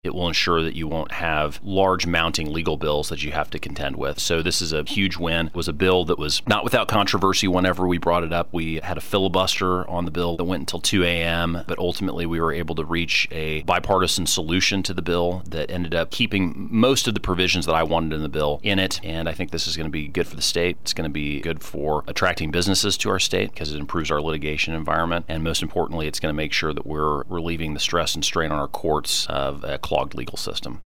It will ensure that you won't have large mounting legal bills that you have to contend with. So this is a huge win. It was a bill that was not without controversy whenever we brought it up. We had a filibuster on the bill that went until 2 a.m., but ultimately we were able to reach a bipartisan solution to the bill that ended up keeping most of the provisions that I wanted in the bill in it. And I think this is going to be good for the state. It's going to be good for attracting businesses to our state because it improves our litigation environment. And most importantly, it's going to make sure that we're relieving the stress and strain on our courts of a clogged legal system.